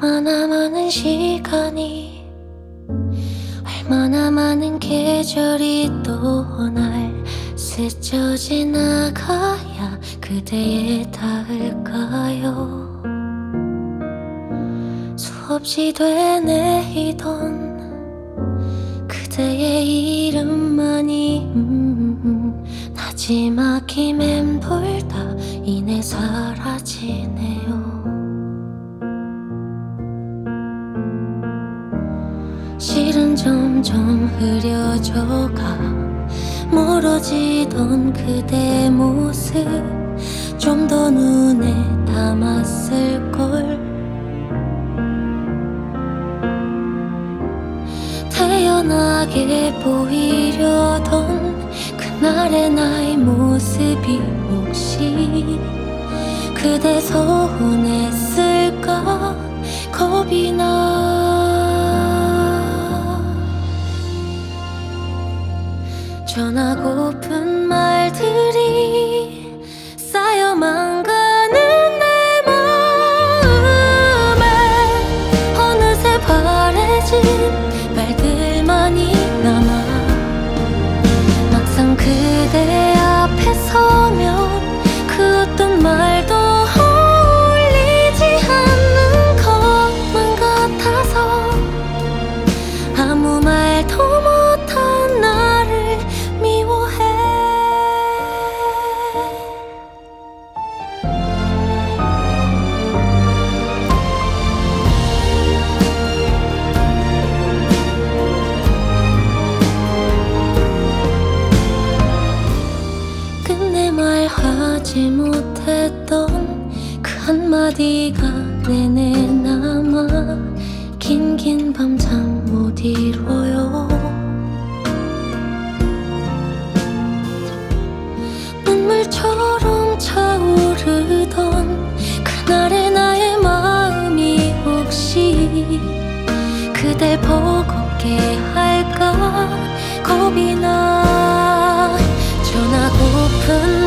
얼마나 많은 시간이, 얼마나 많은 계절이 또 날 스쳐 지나가야 그대에 닿을까요? 수없이 되뇌이던 그대의 이름만이 나지막히 맴돌다 이내 사라지네요. 실은 점점 흐려져가 멀어지던 그대 모습 좀 더 눈에 담았을걸. 태연하게 보이려던 그날의 나의 모습이 혹시 그대 서운했을까 겁이 나. 전하고픈 말들이 쌓여만 가는 내 마음에 어느새 바래진 말들만이 남아. 막상 그대 앞에 서면 그 어떤 말도 어울리지 않는 것만 같아서 아무 말도 못한 나를 미워해. 끝내 말하지 못했던 그 한마디가 내내 남아 긴 밤 잠 못 이뤄요. 눈물처럼 차오르던 그날의 나의 마음이 혹시 그댈 버겁게 할까 겁이 나. 전하고픈